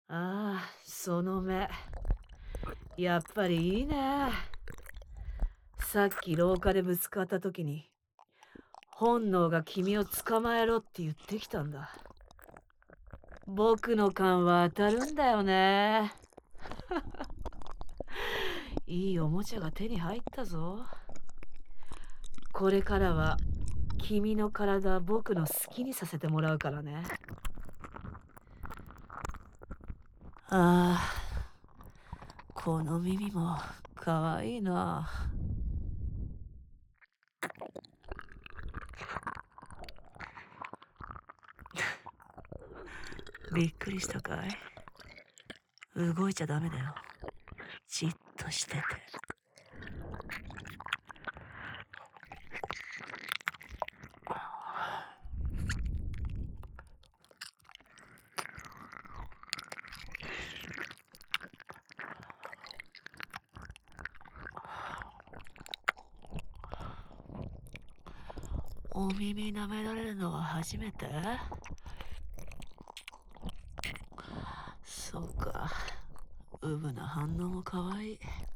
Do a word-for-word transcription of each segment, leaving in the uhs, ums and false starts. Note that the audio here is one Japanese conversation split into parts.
ああ、その目。やっぱりいいね。さっき廊下でぶつかった時に、本能が君を捕まえろって言ってきたんだ。僕の勘は当たるんだよね。いいおもちゃが手に入ったぞ。これからは君の体僕の好きにさせてもらうからね。ああ、この耳もかわいいな。びっくりしたかい？動いちゃダメだよ。じっとしてて。お耳舐められるのは初めて？そうか。ウブな反応もかわいい。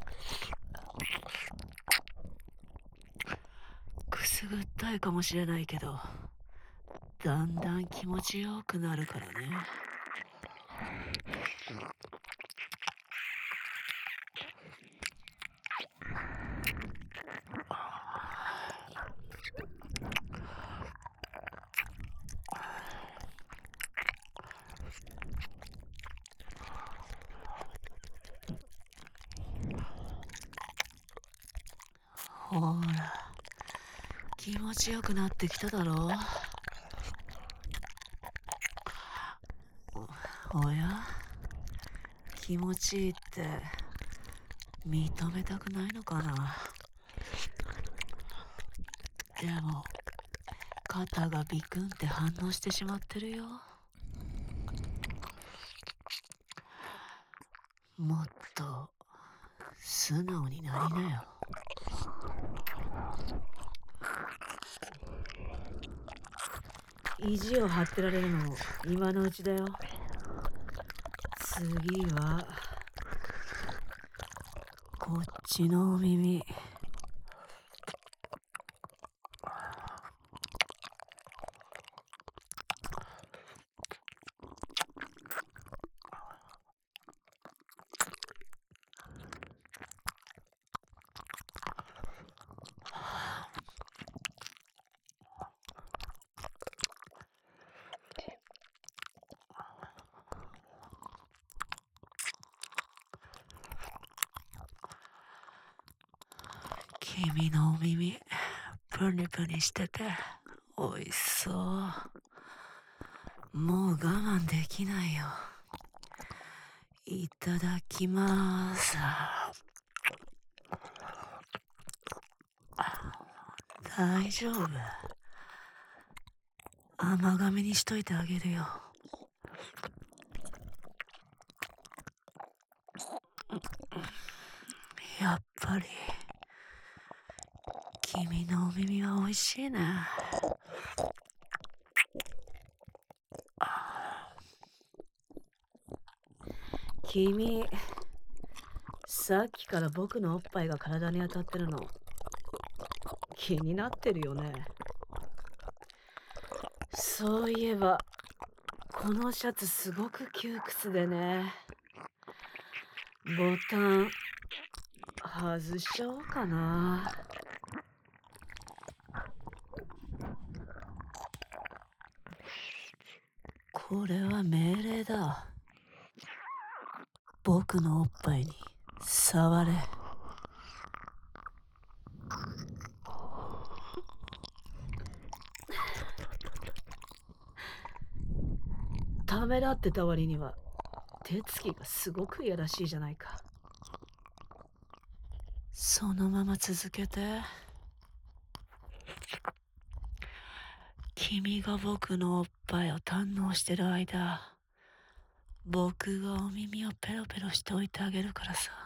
くすぐったいかもしれないけど、だんだん気持ちよくなるからね。ほら、気持ちよくなってきただろう。お、おや？気持ちいいって認めたくないのかな。でも肩がビクンって反応してしまってるよ。もっと素直になりなよ。意地を張ってられるのも今のうちだよ。次はこっちのお耳。君のお耳プニプニしてておいしそう。もう我慢できないよ。いただきます。大丈夫。甘噛みにしといてあげるよ。やっぱり君のお耳は美味しいね。君、さっきから僕のおっぱいが体に当たってるの気になってるよね。そういえばこのシャツすごく窮屈でね。ボタン外しちゃおうかな。これは命令だ。僕のおっぱいに触れ。ためらってた割には手つきがすごくいやらしいじゃないか。そのまま続けて。君が僕のおっぱいを堪能してる間、僕がお耳をペロペロしておいてあげるからさ。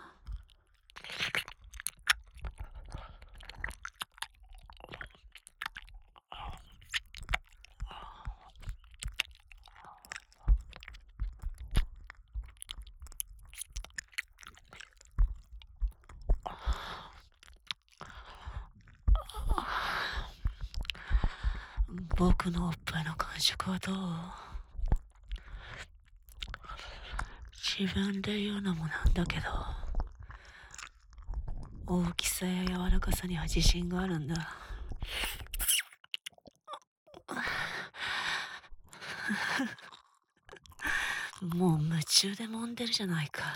僕のおっぱいの感触はどう？自分で言うのもなんだけど、大きさや柔らかさには自信があるんだ。もう夢中で揉んでるじゃないか。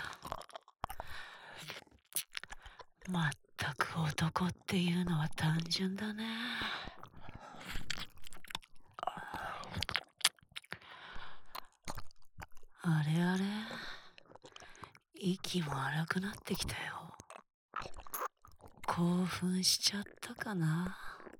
まったく男っていうのは単純だね。あれあれ、息も荒くなってきたよ。興奮しちゃったかな。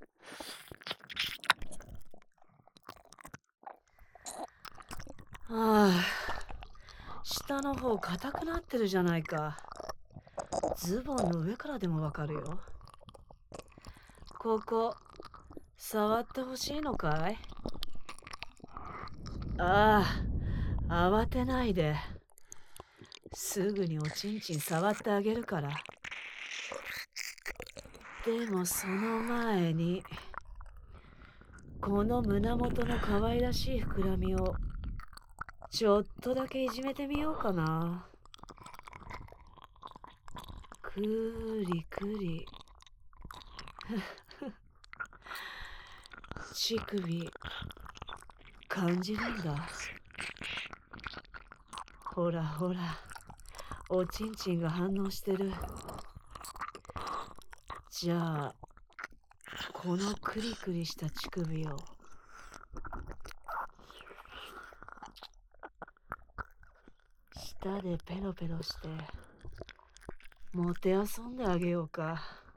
ああ、下の方硬くなってるじゃないか。ズボンの上からでもわかるよ。ここ触ってほしいのかい？ああ、慌てないで。すぐにおちんちん触ってあげるから。でもその前に、この胸元の可愛らしい膨らみをちょっとだけいじめてみようかな。くりくり。乳首感じるんだ。ほらほら、おちんちんが反応してる。じゃあこのクリクリした乳首を舌でペロペロしてもてあそんであげようか。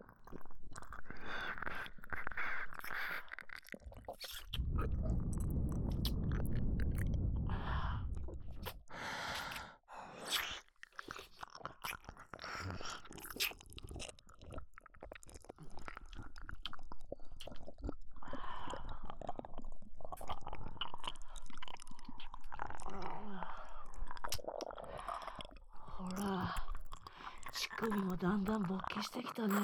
ほら、乳首もだんだん勃起してきたね。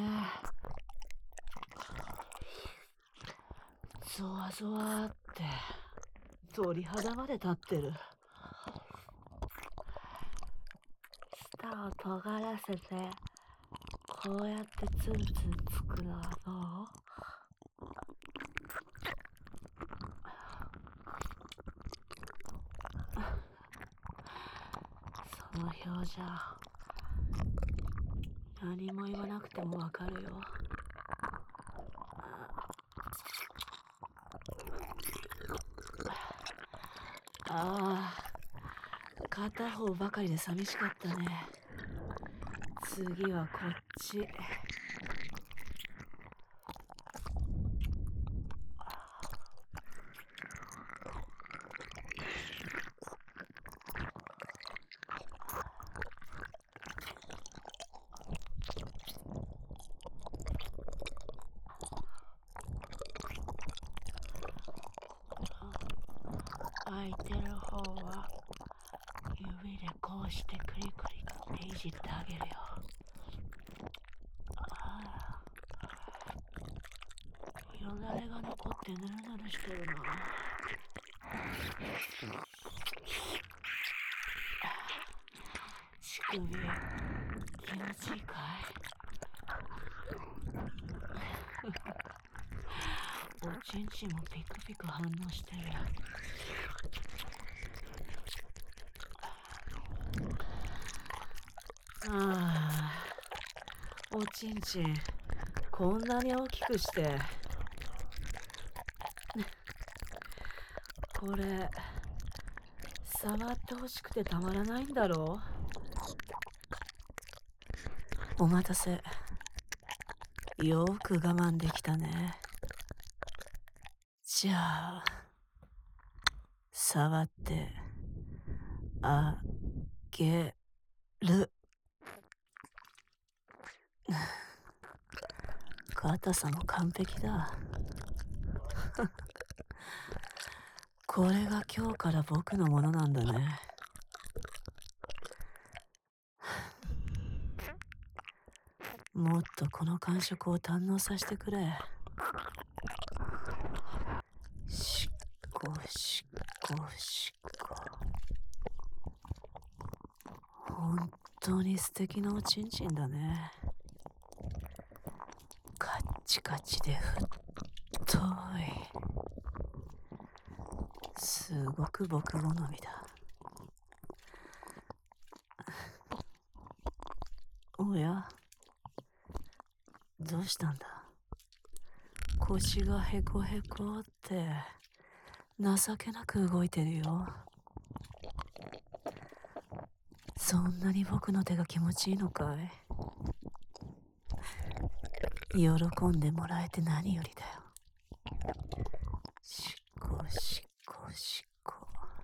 ゾワゾワって鳥肌まで立ってる。舌を尖らせてこうやってツンツンつくのはどう？その表情、何も言わなくてもわかるよ。ああ、片方ばかりで寂しかったね。次はこっち。空いてる方は指でこうしてクリクリっていじってあげるよ。ああ、よだれが残ってぬるぬるしてるな。乳首気持ちいいかい？おちんちんもピクピク反応してる。ああ、おちんちんこんなに大きくしてこれ触ってほしくてたまらないんだろう。お待たせ。よく我慢できたね。じゃあ触ってあげる。硬さも完璧だ。これが今日から僕のものなんだね。もっとこの感触を堪能させてくれ。 当に素敵なおちんちんだね。カッチカチで太い。すごく僕好みだ。おや、どうしたんだ。腰がへこへこって情けなく動いてるよ。そんなに僕の手が気持ちいいのかい。喜んでもらえて何よりだよ。しこしこしこ。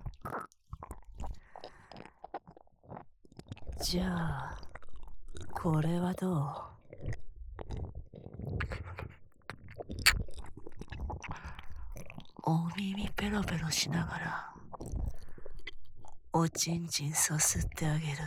じゃあこれはどう？お耳ペロペロしながらおちんちんさすってあげる。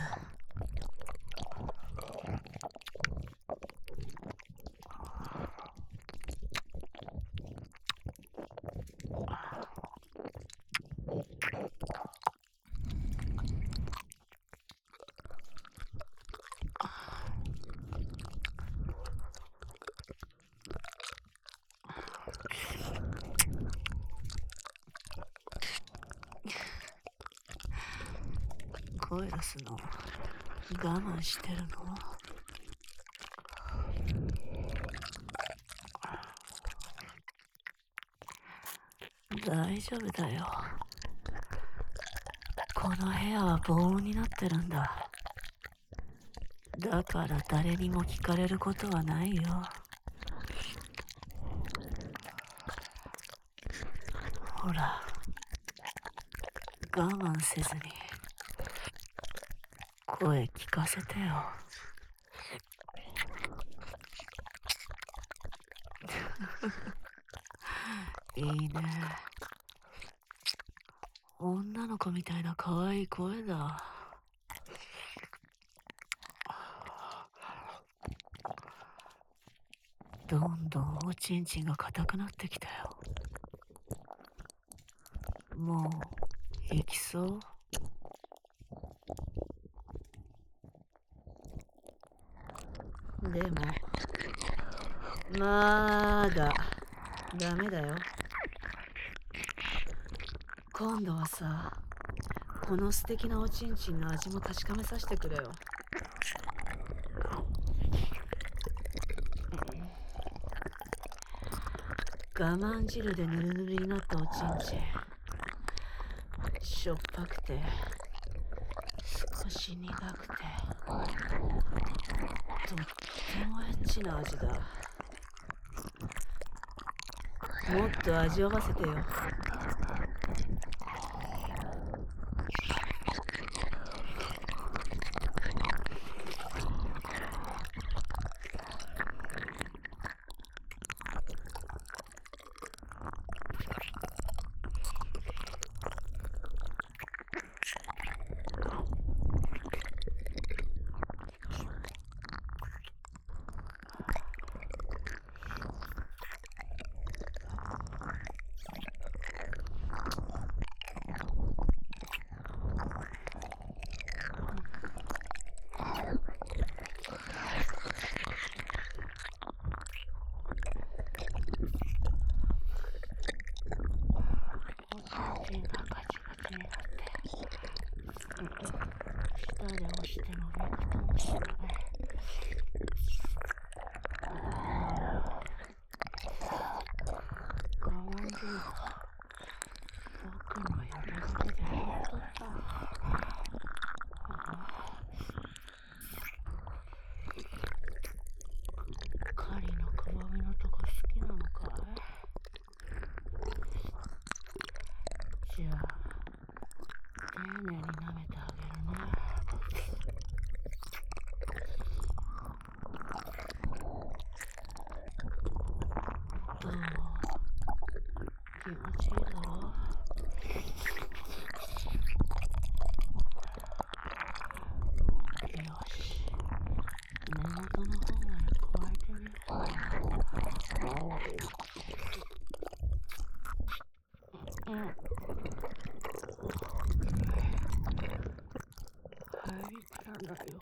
声出すの我慢してるの？大丈夫だよ。この部屋は防音になってるんだ。だから誰にも聞かれることはないよ。ほら、我慢せずに声聞かせてよ。いいね。女の子みたいな可愛い声だ。どんどんおちんちんが硬くなってきたよ。もう行きそう？でもまだダメだよ。今度はさ、この素敵なおちんちんの味も確かめさせてくれよ。我慢汁でぬるぬるになったおちんちん、しょっぱくて少し苦くてとってもエッチな味だ。もっと味わわせてよ。舌で押してもびくともしない。我慢汁が僕の指先で入っとった。狩りのくぼみのとこ好きなのかい？じゃあ丁寧に舐めてあげるね。どう？気持ちいいだろ？よし、根元の方まで加えてみる。うん。はい、くららないよ。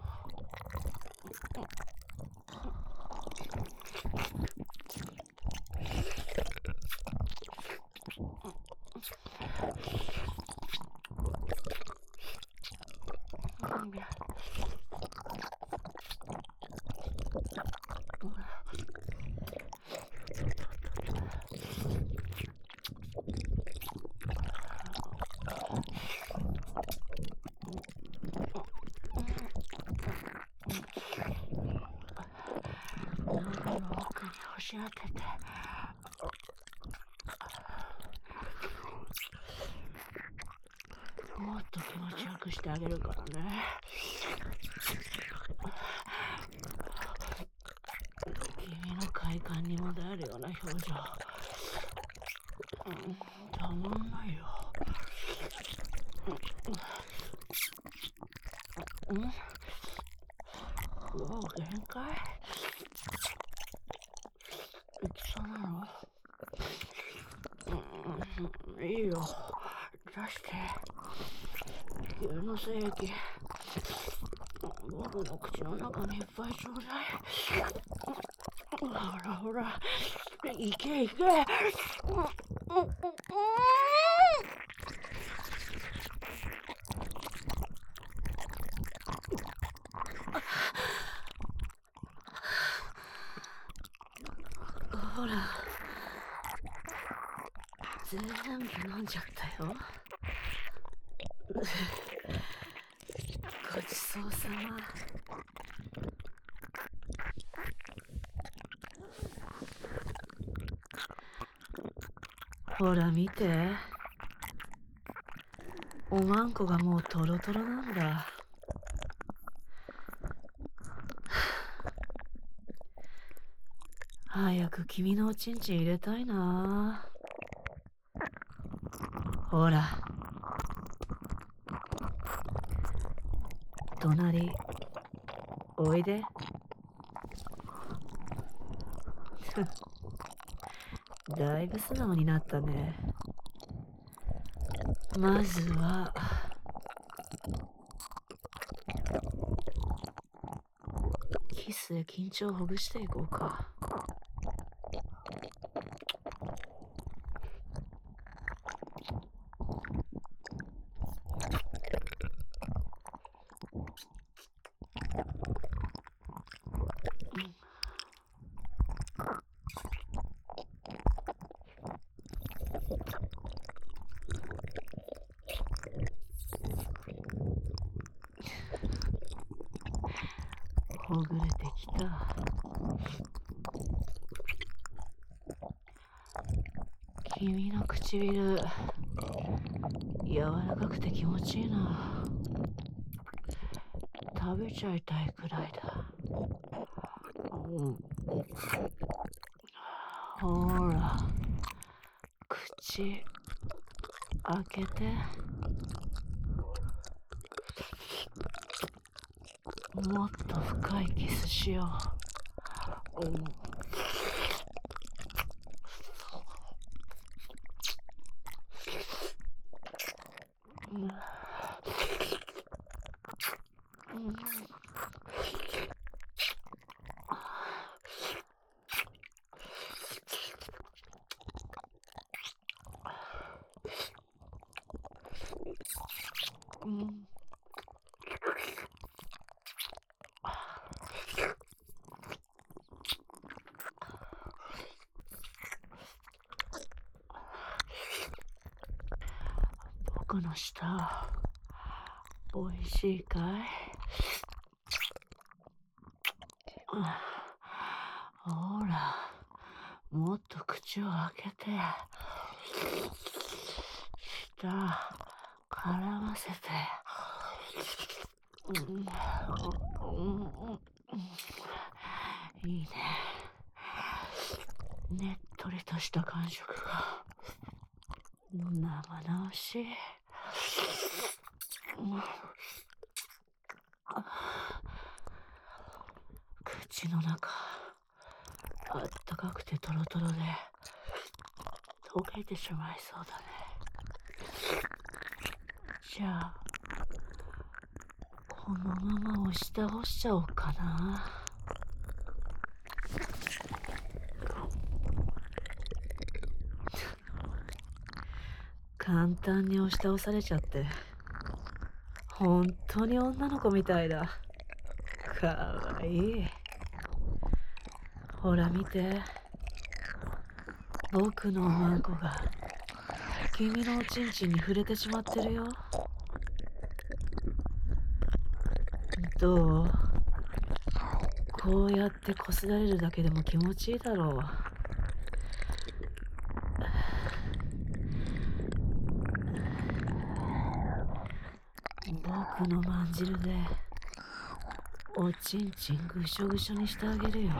喉の奥に押し当ててもっと気持ちよくしてあげるからね。君の快感にも出るような表情、うん、たまんないよ。うん、もう限界？いきそうなの？うん、いいよ、出して。牛の精液僕の口の中にいっぱいちょうだい。ほらほら、いけいけ。うんうんうん、ほら、全部飲んじゃったよ。ごちそうさま。ほら見て、おまんこがもうトロトロなんだ。早く君のおちんちん入れたいな。ほら、隣おいで。だいぶ素直になったね。まずはキスで緊張をほぐしていこうか。ほぐれてきた。君の唇柔らかくて気持ちいいな。食べちゃいたいくらいだ。うん、ほら、口開けて。もっと深いキスしよう。うん、うん、うん、僕の舌おいしいかい？ほら、もっと口を開けて、舌絡ませて。うん、うんうん、いいね。ねっとりとした感触が生々しい。口の中あったかくてトロトロで溶けてしまいそうだね。じゃあこのまま押し倒しちゃおうかな。 簡単に押し倒されちゃって、本当に女の子みたいだ。かわいい。ほら見て。僕のおまんこが君のおちんちんに触れてしまってるよ。どう？こうやってこすられるだけでも気持ちいいだろう。僕のまんじるでおちんちんぐしょぐしょにしてあげるよ。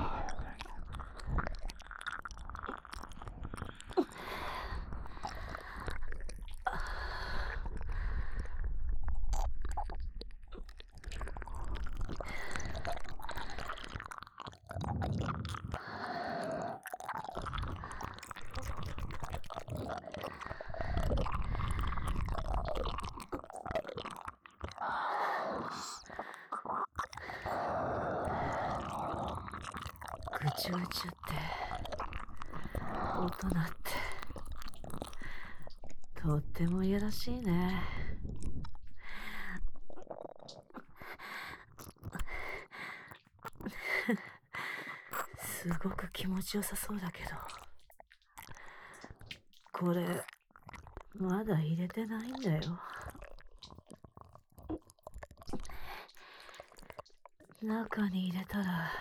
ぐちゅぐちゅって音鳴ってとってもいやらしいね。すごく気持ちよさそうだけど、これまだ入れてないんだよ。中に入れたら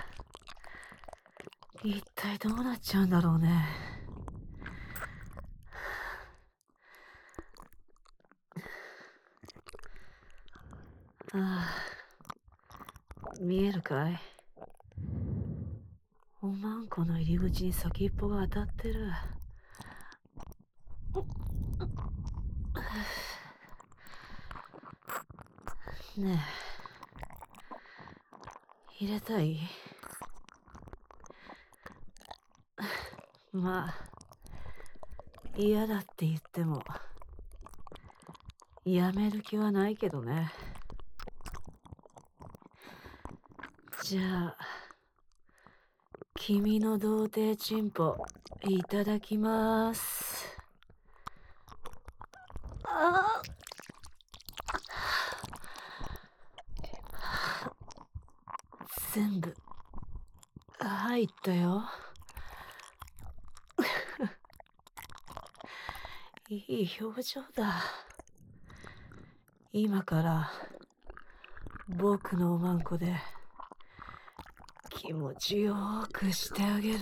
一体どうなっちゃうんだろうね。ああ、見えるかい？おまんこの入り口に先っぽが当たってる。ねえ、入れたい？まあ、嫌だって言ってもやめる気はないけどね。じゃあ君の童貞チンポいただきます。ああ、全部入ったよ。いい表情だ。今から僕のおまんこで気持ちよくしてあげる。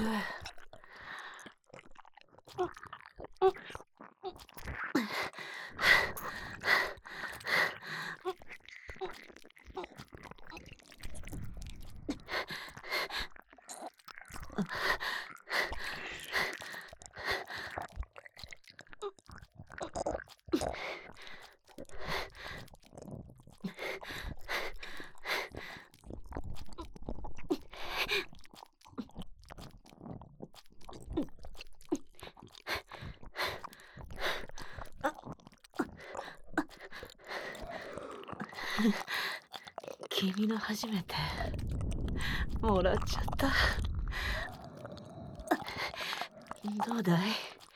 君の初めてもらっちゃった。どうだい？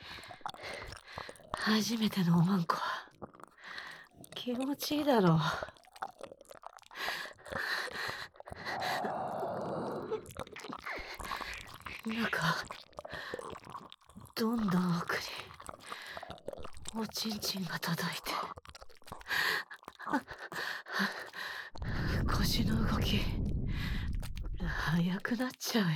初めてのおまんこ気持ちいいだろう。なんかどんどん奥におちんちんが届いて、腰の動き速くなっちゃうよ。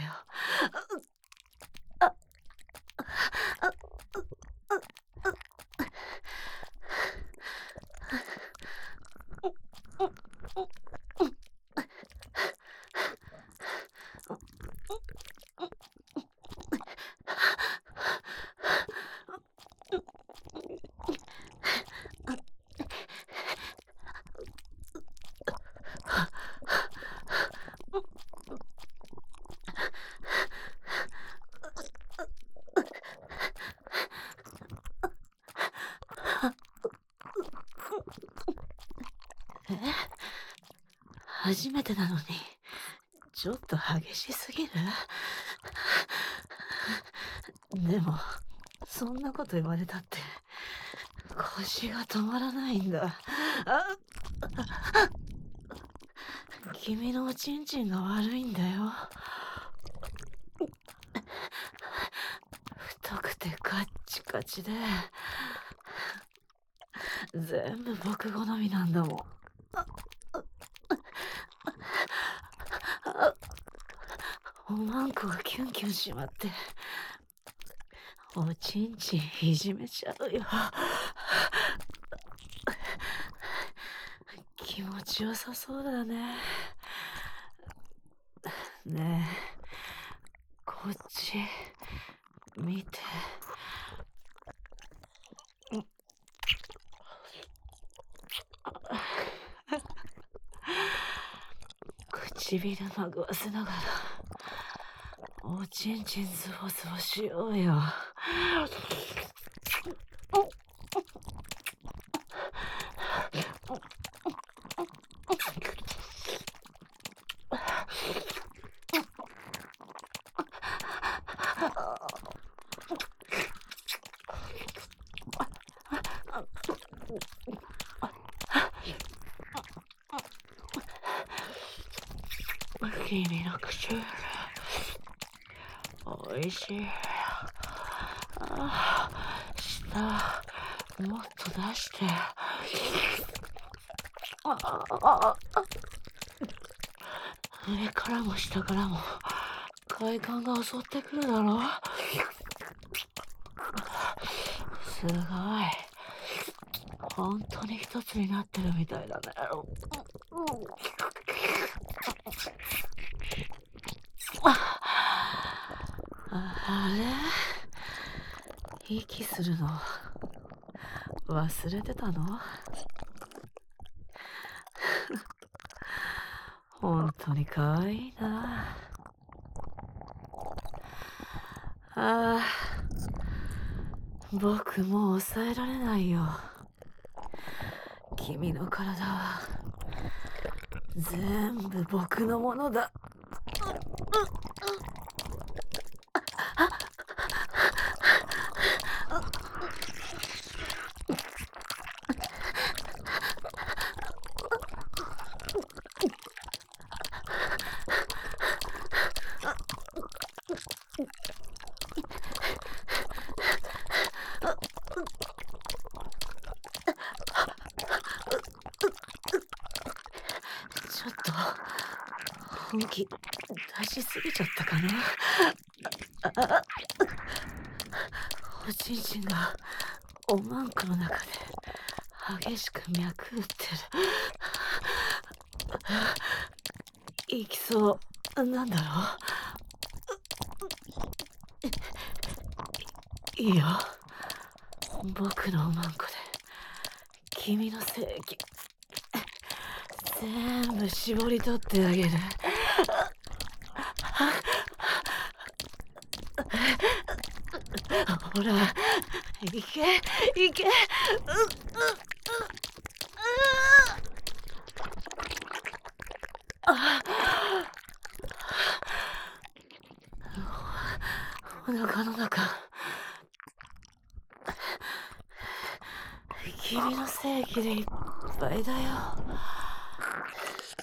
初めてなのに、ちょっと激しすぎる？でも、そんなこと言われたって、腰が止まらないんだ。あ君のおちんちんが悪いんだよ。太くてカッチカチで、全部僕好みなんだもん。おまんこがキュンキュンしまって、おちんちんいじめちゃうよ。気持ちよさそうだね。ねえ、こっち見て。唇まぐわせながらおちんちんズボズボしようよ。君の唇おいしい。あ舌もっと出して。ああ上からも下からも快感が襲ってくるだろ。すごい、本当に一つになってるみたいだね。あれ、息するの忘れてたの？本当に可愛いな。ああ、僕もう抑えられないよ。君の体は全部僕のものだ。ちょっと本気出しすぎちゃったかな。あおちんちんがおまんこの中で激しく脈打ってる。いきそうなんだろう。いいよ、僕のおまんこで君の精液全部絞り取ってあげる。ほら、いけいけ。ううあお腹の中、君の精液でいっぱいだよ。